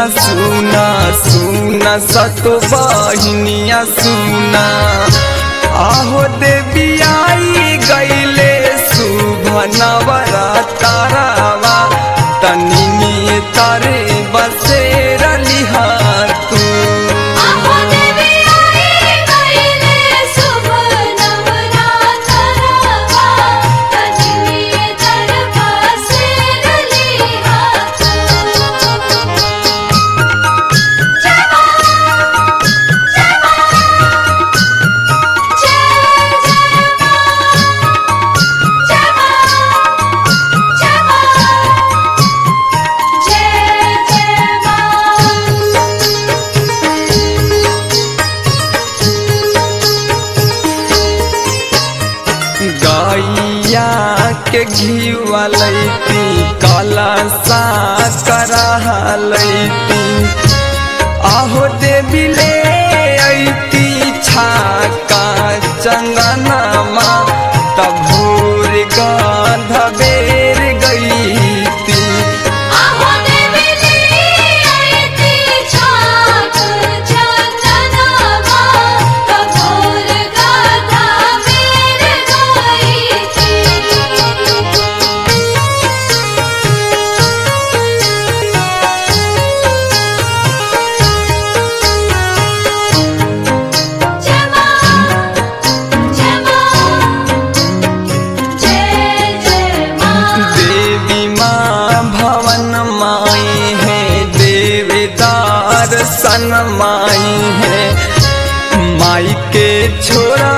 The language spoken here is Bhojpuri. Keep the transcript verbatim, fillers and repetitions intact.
सुना सुना सतो बहिनिया सुना आहो देवी आई गईले शुभ नवरात्रावा तनी तारे बसेर लिहार तू गैया के घीवा लैती काला सा करा लैती आहो देवी ले ऐती छाका चंगनमा तब भोर गांध बेर गईती सन माई है माई के छोरा